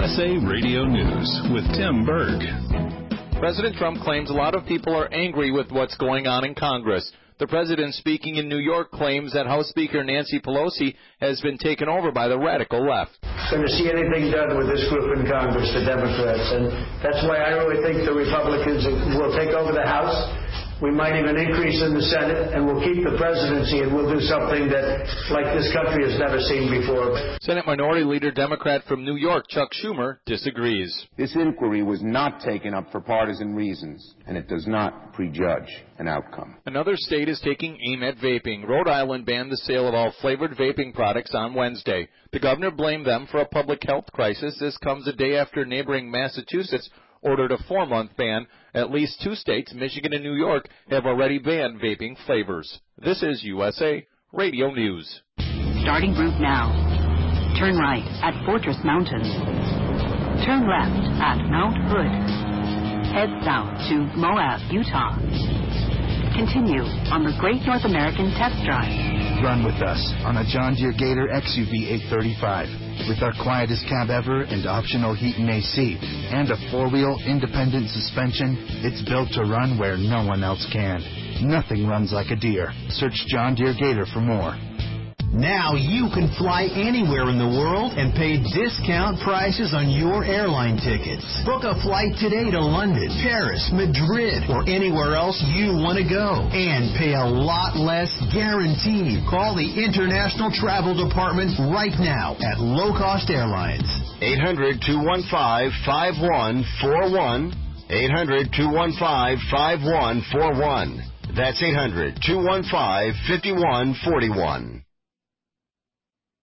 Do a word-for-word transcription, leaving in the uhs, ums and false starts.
S A Radio News with Tim Berg. President Trump claims a lot of people are angry with what's going on in Congress. The president, speaking in New York, claims that House Speaker Nancy Pelosi has been taken over by the radical left. Going to see anything done with this group in Congress, the Democrats, and that's why I really think the Republicans will take over the House. We might even increase in the Senate, and we'll keep the presidency, and we'll do something that, like this country has never seen before. Senate Minority Leader Democrat from New York, Chuck Schumer, disagrees. This inquiry was not taken up for partisan reasons, and it does not prejudge an outcome. Another state is taking aim at vaping. Rhode Island banned the sale of all flavored vaping products on Wednesday. The governor blamed them for a public health crisis. This comes a day after neighboring Massachusetts ordered a four-month ban. At least two states, Michigan and New York, have already banned vaping flavors. This is U S A Radio News. Starting route now. Turn right at Fortress Mountain. Turn left at Mount Hood. Head south to Moab, Utah. Continue on the Great North American Test Drive. Run with us on a John Deere Gator X U V eight thirty-five. With our quietest cab ever and optional heat and A C, and a four-wheel independent suspension, it's built to run where no one else can. Nothing runs like a Deere. Search John Deere Gator for more. Now you can fly anywhere in the world and pay discount prices on your airline tickets. Book a flight today to London, Paris, Madrid, or anywhere else you want to go. And pay a lot less guaranteed. Call the International Travel Department right now at Low Cost Airlines. eight hundred, two one five, five one four one. eight hundred, two one five, five one four one. That's eight hundred, two one five, five one four one.